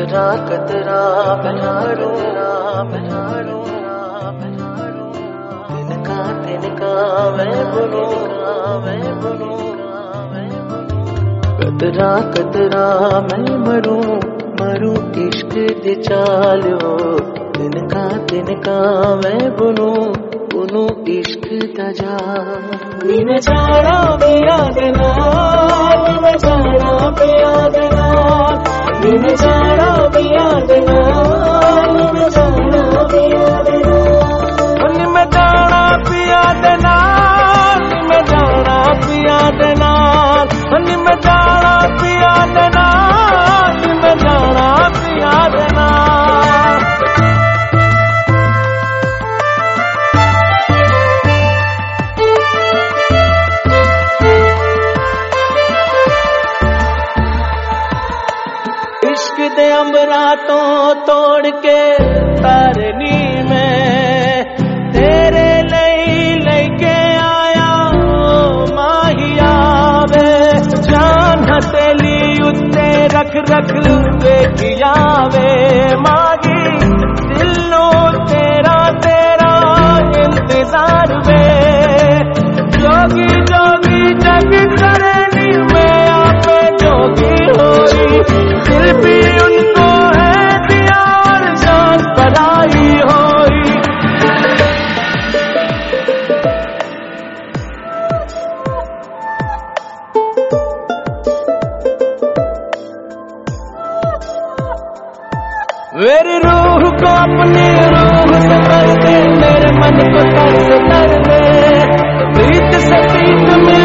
कतरा कतरा बहारो तिनका मैं बुनूं कतरा कतरा मैं मरूं इश्क दे चालो तिनका मैं बुनूं इश्क दा जाल नी मैं जाना पिया दे नाल नी मैं जाना पिया दे नाल नी मैं जाना पिया दे नाल नी मैं जाना पिया दे नाल नी मैं जाना पिया दे नाल नी मैं जाना पिया दे नाल नी मैं जाना पिया दे नाल नी मैं जाना पिया दे नाल इश्क दे अंबरा तो तोड़ के तरनी में तेरे लेके आया माहिया वे जान हथेली उत्ते रख देखिया वे माही दिलों तेरा इंतजार वे जोगी जग करनी में आप जोगी होई दिल भी उनको है दिया और जान पराई होई मेरी रूह को अपनी रूह से कर दे मेरे मन को तर दे प्रीत से प्रीत में